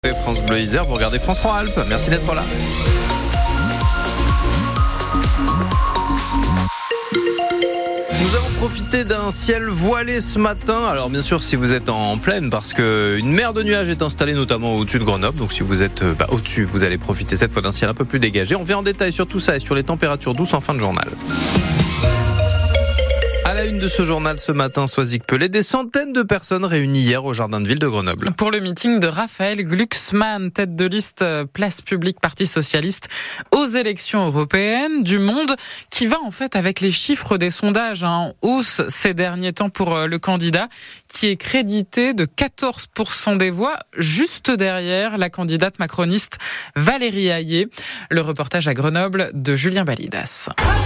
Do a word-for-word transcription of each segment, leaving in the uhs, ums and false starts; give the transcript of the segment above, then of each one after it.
France Bleu Isère, vous regardez France trois Alpes. Merci d'être là. Nous avons profité d'un ciel voilé ce matin. Alors bien sûr, si vous êtes en plaine, parce qu'une mer de nuages est installée notamment au-dessus de Grenoble. Donc si vous êtes bah, au-dessus, vous allez profiter cette fois d'un ciel un peu plus dégagé. On revient en détail sur tout ça et sur les températures douces en fin de journal. À la une de ce journal ce matin, Soisic Pelé, des centaines de personnes réunies hier au Jardin de Ville de Grenoble. Pour le meeting de Raphaël Glucksmann, tête de liste Place Publique Parti Socialiste aux élections européennes, du Monde qui va en fait avec les chiffres des sondages hein, en hausse ces derniers temps pour le candidat qui est crédité de quatorze pour cent des voix, juste derrière la candidate macroniste Valérie Hayé. Le reportage à Grenoble de Julien Balidas.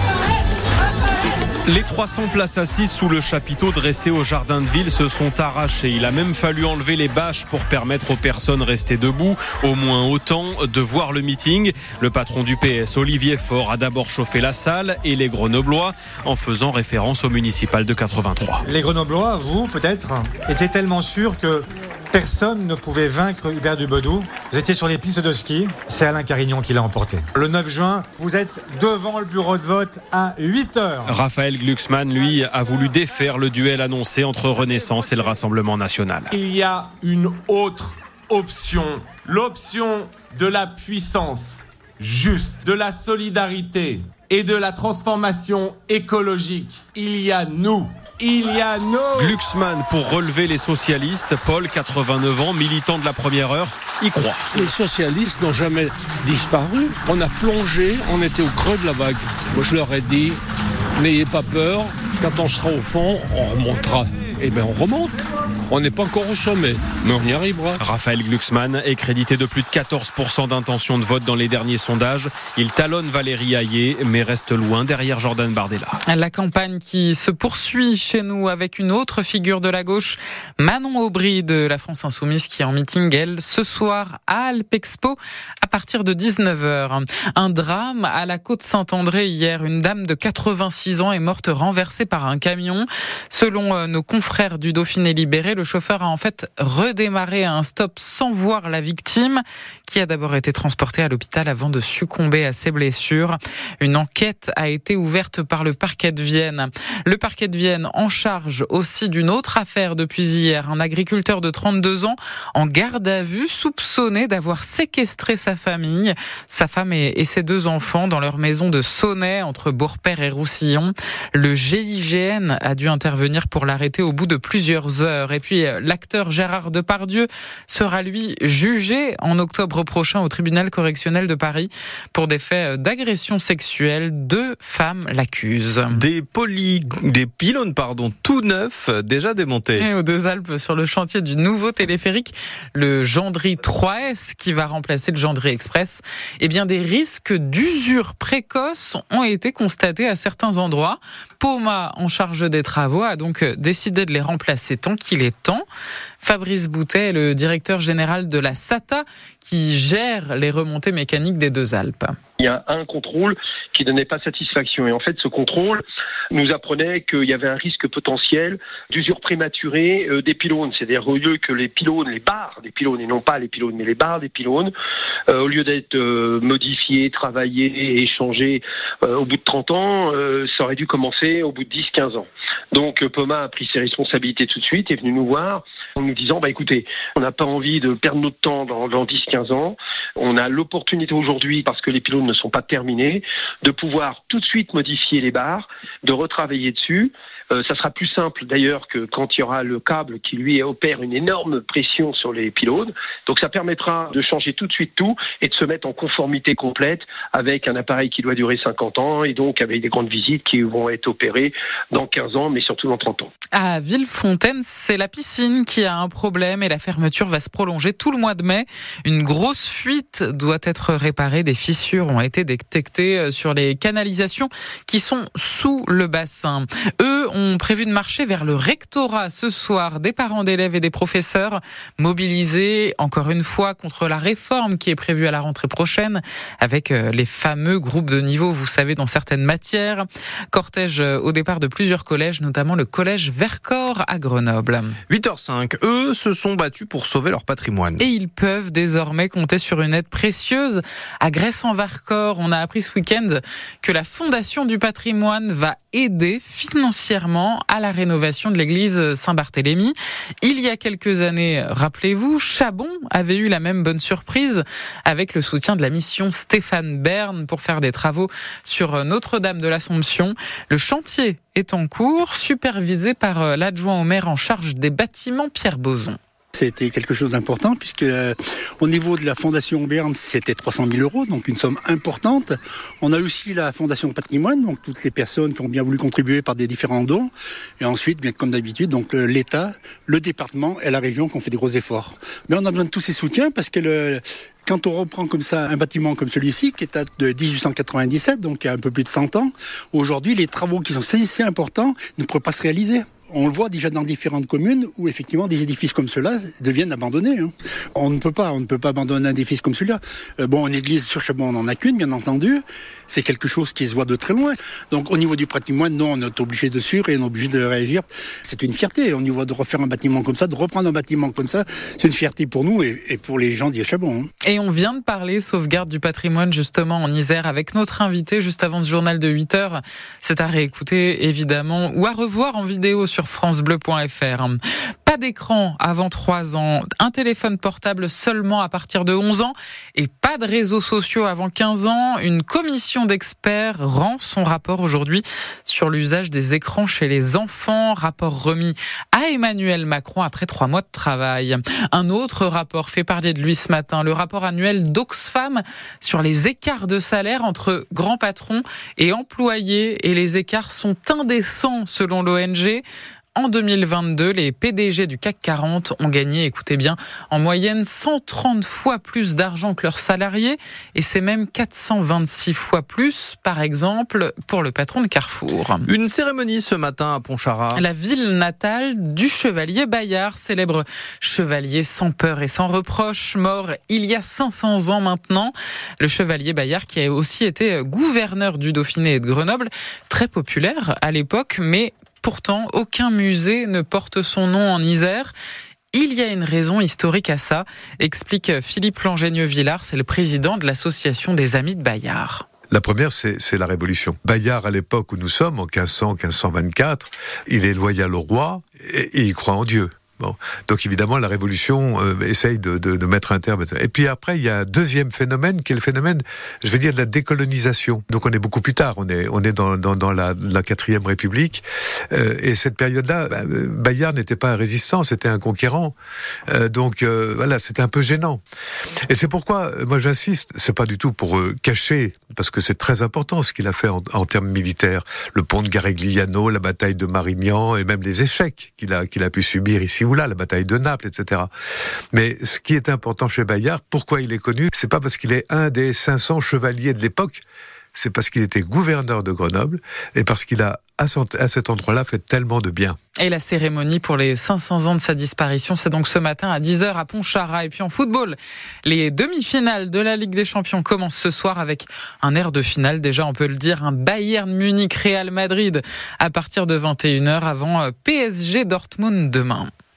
Les trois cents places assises sous le chapiteau dressé au Jardin de Ville se sont arrachées. Il a même fallu enlever les bâches pour permettre aux personnes restées debout, au moins autant, de voir le meeting. Le patron du P S, Olivier Faure, a d'abord chauffé la salle et les Grenoblois en faisant référence au municipal de quatre-vingt-trois. Les Grenoblois, vous peut-être, étiez tellement sûrs que personne ne pouvait vaincre Hubert Dubedou. Vous étiez sur les pistes de ski, c'est Alain Carignon qui l'a emporté. Le neuf juin, vous êtes devant le bureau de vote à huit heures. Raphaël Glucksmann, lui, a voulu défaire le duel annoncé entre Renaissance et le Rassemblement National. Il y a une autre option, l'option de la puissance juste, de la solidarité et de la transformation écologique. Il y a nous. Il y a nous. Glucksmann pour relever les socialistes. Paul, quatre-vingt-neuf ans, militant de la première heure, y croit. Les socialistes n'ont jamais disparu. On a plongé, on était au creux de la vague. Moi je leur ai dit, n'ayez pas peur, quand on sera au fond, on remontera. Eh bien on remonte. On n'est pas encore au sommet, mais on y arrivera. Raphaël Glucksmann est crédité de plus de quatorze pour cent d'intention de vote dans les derniers sondages. Il talonne Valérie Hayé, mais reste loin derrière Jordan Bardella. La campagne qui se poursuit chez nous avec une autre figure de la gauche, Manon Aubry de la France Insoumise, qui est en meeting, elle, ce soir à Alpexpo à partir de dix-neuf heures. Un drame à la Côte-Saint-André hier. Une dame de quatre-vingt-six ans est morte renversée par un camion. Selon nos confrères du Dauphiné libéré, le chauffeur a en fait redémarré à un stop sans voir la victime, qui a d'abord été transportée à l'hôpital avant de succomber à ses blessures. Une enquête a été ouverte par le parquet de Vienne. Le parquet de Vienne en charge aussi d'une autre affaire depuis hier. Un agriculteur de trente-deux ans en garde à vue, soupçonné d'avoir séquestré sa famille, sa femme et, et ses deux enfants dans leur maison de Sonnay, entre Beaurepaire et Roussillon. Le G I G N a dû intervenir pour l'arrêter au bout de plusieurs heures. Et puis, l'acteur Gérard Depardieu sera, lui, jugé en octobre prochain au tribunal correctionnel de Paris pour des faits d'agression sexuelle. Deux femmes l'accusent. Des poly... des pylônes, pardon, tout neufs, déjà démontés. Et aux Deux-Alpes, sur le chantier du nouveau téléphérique, le Gendry trois S, qui va remplacer le Gendry Express, eh bien, des risques d'usure précoce ont été constatés à certains endroits. Poma, en charge des travaux, a donc décidé de les remplacer tant qu'il est temps. Fabrice Boutet est le directeur général de la SATA qui gère les remontées mécaniques des Deux-Alpes. Il y a un contrôle qui donnait pas satisfaction. Et en fait, ce contrôle nous apprenait qu'il y avait un risque potentiel d'usure prématurée des pylônes. C'est-à-dire, au lieu que les pylônes, les barres des pylônes, et non pas les pylônes, mais les barres des pylônes, euh, au lieu d'être euh, modifiées, travaillées, échangées euh, au bout de trente ans, euh, ça aurait dû commencer au bout de dix quinze ans. Donc, Poma a pris ses responsabilités tout de suite, est venu nous voir en nous disant, bah écoutez, on n'a pas envie de perdre notre temps dans, dans dix quinze ans. On a l'opportunité aujourd'hui, parce que les pylônes ne sont pas terminés, de pouvoir tout de suite modifier les barres, de retravailler dessus. Euh, ça sera plus simple d'ailleurs que quand il y aura le câble qui lui opère une énorme pression sur les pylônes. Donc ça permettra de changer tout de suite tout et de se mettre en conformité complète avec un appareil qui doit durer cinquante ans et donc avec des grandes visites qui vont être opérées dans quinze ans mais surtout dans trente ans. À Villefontaine, c'est la piscine qui a un problème et la fermeture va se prolonger tout le mois de mai. Une grosse fuite doit être réparée. Des fissures ont été détectées sur les canalisations qui sont sous le bassin. Eux ont prévu de marcher vers le rectorat ce soir. Des parents d'élèves et des professeurs mobilisés encore une fois contre la réforme qui est prévue à la rentrée prochaine avec les fameux groupes de niveau, vous savez, dans certaines matières. Cortège au départ de plusieurs collèges, notamment le collège Vercors à Grenoble. huit heures cinq, eux se sont battus pour sauver leur patrimoine. Et ils peuvent désormais compter sur une aide précieuse. À Gresse-en-Vercors, on a appris ce week-end que la Fondation du patrimoine va aider financièrement à la rénovation de l'église Saint-Barthélemy. Il y a quelques années, rappelez-vous, Chabon avait eu la même bonne surprise avec le soutien de la mission Stéphane Bern pour faire des travaux sur Notre-Dame de l'Assomption. Le chantier est en cours, supervisé par l'adjoint au maire en charge des bâtiments, Pierre Bozon. C'était quelque chose d'important puisque euh, au niveau de la Fondation Bern, c'était trois cent mille euros, donc une somme importante. On a aussi la Fondation Patrimoine, donc toutes les personnes qui ont bien voulu contribuer par des différents dons. Et ensuite, bien comme d'habitude, donc euh, l'État, le département et la région qui ont fait des gros efforts. Mais on a besoin de tous ces soutiens parce que le... Quand on reprend comme ça un bâtiment comme celui-ci, qui date de dix-huit cent quatre-vingt-dix-sept, donc il y a un peu plus de cent ans, aujourd'hui, les travaux qui sont si importants ne pourraient pas se réaliser. On le voit déjà dans différentes communes où effectivement des édifices comme ceux-là deviennent abandonnés. Hein. On ne peut pas, on ne peut pas abandonner un édifice comme celui-là. Euh, bon, une église sur Chabon, on n'en a qu'une, bien entendu. C'est quelque chose qui se voit de très loin. Donc au niveau du patrimoine, non, on est obligé de suivre et on est obligé de réagir. C'est une fierté au niveau de refaire un bâtiment comme ça, de reprendre un bâtiment comme ça. C'est une fierté pour nous et, et pour les gens d'Y Chabon. Hein. Et on vient de parler sauvegarde du patrimoine justement en Isère avec notre invité juste avant ce journal de huit heures. C'est à réécouter évidemment ou à revoir en vidéo sur francebleu point f r. Pas d'écran avant trois ans, un téléphone portable seulement à partir de onze ans et pas de réseaux sociaux avant quinze ans. Une commission d'experts rend son rapport aujourd'hui sur l'usage des écrans chez les enfants. Rapport remis à Emmanuel Macron après trois mois de travail. Un autre rapport fait parler de lui ce matin, le rapport annuel d'Oxfam sur les écarts de salaire entre grands patrons et employés. Et les écarts sont indécents selon l'O N G. En deux mille vingt-deux, les P D G du C A C quarante ont gagné, écoutez bien, en moyenne cent trente fois plus d'argent que leurs salariés et c'est même quatre cent vingt-six fois plus, par exemple, pour le patron de Carrefour. Une cérémonie ce matin à Pontcharrat. La ville natale du chevalier Bayard, célèbre chevalier sans peur et sans reproche, mort il y a cinq cents ans maintenant. Le chevalier Bayard qui a aussi été gouverneur du Dauphiné et de Grenoble, très populaire à l'époque, mais pourtant, aucun musée ne porte son nom en Isère. Il y a une raison historique à ça, explique Philippe Langenieux-Villard, c'est le président de l'association des Amis de Bayard. La première, c'est, c'est la Révolution. Bayard, à l'époque où nous sommes, en quinze cents, quinze cent vingt-quatre, il est loyal au roi et, et il croit en Dieu. Bon. Donc évidemment, la Révolution euh, essaye de, de, de mettre un terme. Et puis après, il y a un deuxième phénomène qui est le phénomène, je vais dire, de la décolonisation. Donc on est beaucoup plus tard, on est, on est dans, dans, dans la, la quatrième République. Euh, et cette période-là, bah, Bayard n'était pas un résistant, c'était un conquérant. Euh, donc euh, voilà, c'était un peu gênant. Et c'est pourquoi, moi j'insiste, c'est pas du tout pour euh, cacher, parce que c'est très important ce qu'il a fait en, en termes militaires. Le pont de Garigliano, la bataille de Marignan et même les échecs qu'il a, qu'il a pu subir ici ou là, la bataille de Naples, et cetera. Mais ce qui est important chez Bayard, pourquoi il est connu, c'est pas parce qu'il est un des cinq cents chevaliers de l'époque, c'est parce qu'il était gouverneur de Grenoble et parce qu'il a, à, son, à cet endroit-là, fait tellement de bien. Et la cérémonie pour les cinq cents ans de sa disparition, c'est donc ce matin à dix heures à Pontcharrat. Et puis en football, les demi-finales de la Ligue des Champions commencent ce soir avec un air de finale. Déjà, on peut le dire, un Bayern Munich-Real Madrid à partir de vingt et une heures avant P S G Dortmund demain.